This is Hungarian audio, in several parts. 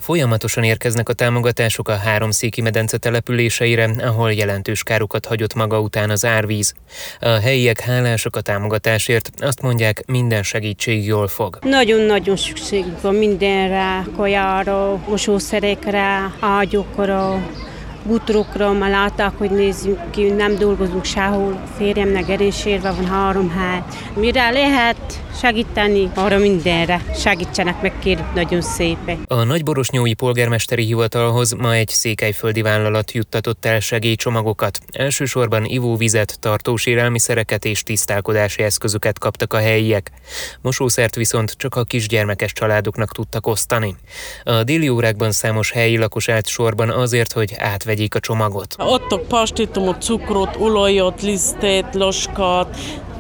Folyamatosan érkeznek a támogatások a Háromszéki-medence településeire, ahol jelentős károkat hagyott maga után az árvíz. A helyiek hálásak a támogatásért, azt mondják, minden segítség jól fog. Nagyon-nagyon szükség van mindenre, kajára, mosószerekre, ágyokra, bútorokra, már látták, hogy nézzünk ki, nem dolgozunk sehol, férjemnek erősérve van 3 hát. Mire lehet segíteni, arra mindenre segítsenek meg, kérjük nagyon szépen. A Nagyborosnyói polgármesteri hivatalhoz ma egy székelyföldi vállalat juttatott el segélycsomagokat. Elsősorban ivóvizet, tartós élelmiszereket és tisztálkodási eszközöket kaptak a helyiek. Mosószert viszont csak a kisgyermekes családoknak tudtak osztani. A déli órákban számos helyi lakos állt sorban azért, hogy átvegyék a csomagot. Adtak pastétumot, cukrot, olajat, lisztet, loskat,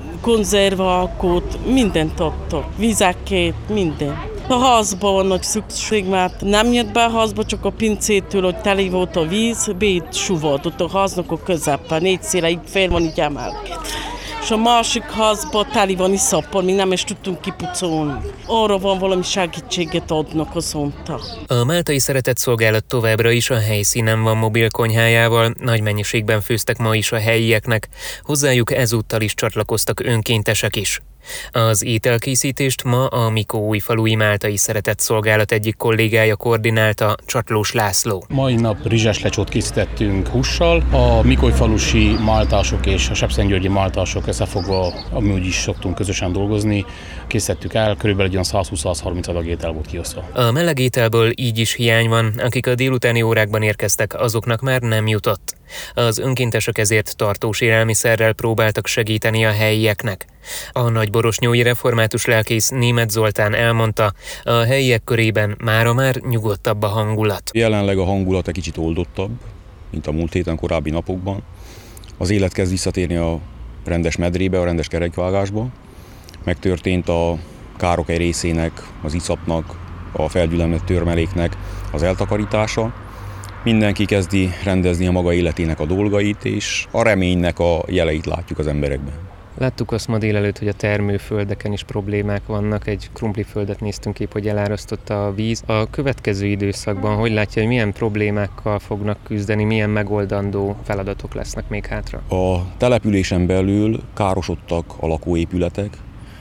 konzervalkot, mindent adtak, vizekét, minden. A házban van nagy szükség, mert nem jött be a házba, csak a pincétől, hogy teli volt a víz, suvalt ott a háznak a közepén, 4 széle, így fél van, így emelkedett. És a másik házban teli van iszappal, még nem is tudtunk kipucolni. Arra van valami segítséget adnak, azt mondta. A Máltai Szeretetszolgálat továbbra is a helyszínen van mobil konyhájával, nagy mennyiségben főztek ma is a helyieknek, hozzájuk ezúttal is csatlakoztak önkéntesek is. Az ételkészítést ma a Mikóújfalui Máltai Szeretetszolgálat egyik kollégája koordinálta, Csatlós László. Mai nap rizseslecsót készítettünk hússal. A mikóújfalusi máltások és a sepszentgyörgyi máltások összefogva, amúgy is szoktunk közösen dolgozni, készítettük el, körülbelül egy olyan 120-130 adag étel volt kiosztva. A meleg ételből így is hiány van, akik a délutáni órákban érkeztek, azoknak már nem jutott. Az önkéntesek ezért tartós élelmiszerrel próbáltak segíteni a helyieknek. A nagyborosnyói református lelkész Németh Zoltán elmondta, a helyiek körében mára már nyugodtabb a hangulat. Jelenleg a hangulat egy kicsit oldottabb, mint a múlt héten, korábbi napokban. Az élet kezd visszatérni a rendes medrébe, a rendes kerékvágásba. Megtörtént a károk egy részének, az iszapnak, a felgyülemlett törmeléknek az eltakarítása. Mindenki kezdi rendezni a maga életének a dolgait, és a reménynek a jeleit látjuk az emberekben. Láttuk azt ma délelőtt, hogy a termőföldeken is problémák vannak. Egy krumpliföldet néztünk épp, hogy elárasztotta a víz. A következő időszakban hogy látja, hogy milyen problémákkal fognak küzdeni, milyen megoldandó feladatok lesznek még hátra? A településen belül károsodtak a lakóépületek,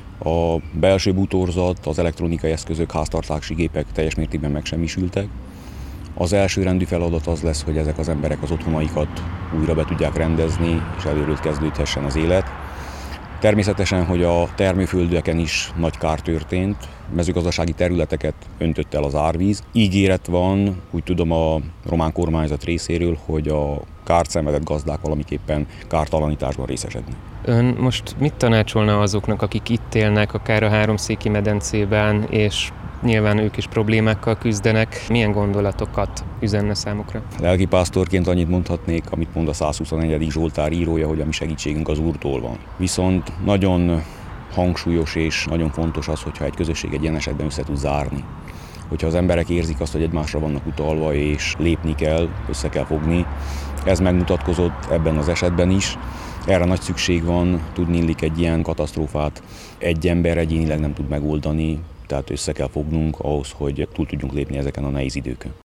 a belső bútorzat, az elektronikai eszközök, háztartási gépek teljes mértékben megsemmisültek. Az elsőrendű feladat az lesz, hogy ezek az emberek az otthonaikat újra be tudják rendezni, és előről kezdődhessen az élet. Természetesen, hogy a termőföldeken is nagy kár történt, mezőgazdasági területeket öntött el az árvíz. Ígéret van, úgy tudom, a román kormányzat részéről, hogy a kárt szenvedett gazdák valamiképpen kártalanításban részesednek. Ön most mit tanácsolna azoknak, akik itt élnek, akár a Háromszéki-medencében, és nyilván ők is problémákkal küzdenek? Milyen gondolatokat üzenne számukra? Lelkipásztorként annyit mondhatnék, amit mond a 124. Zsoltár írója, hogy a mi segítségünk az Úrtól van. Viszont nagyon hangsúlyos és nagyon fontos az, hogyha egy közösség egy ilyen esetben össze tud zárni. Hogyha az emberek érzik azt, hogy egymásra vannak utalva és lépni kell, össze kell fogni. Ez megmutatkozott ebben az esetben is. Erre nagy szükség van, tudniillik egy ilyen katasztrófát egy ember egyénileg nem tud megoldani, tehát össze kell fognunk ahhoz, hogy túl tudjunk lépni ezeken a nehéz időkön.